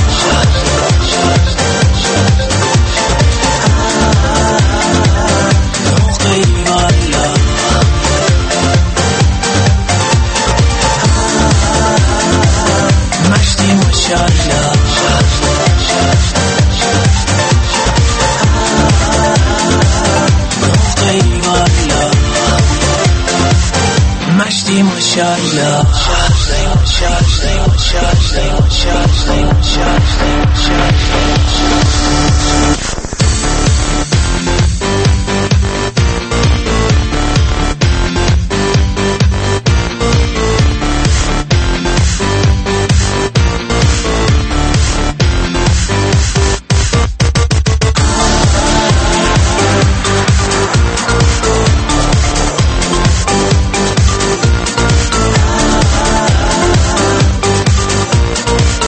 مشتی ماشالله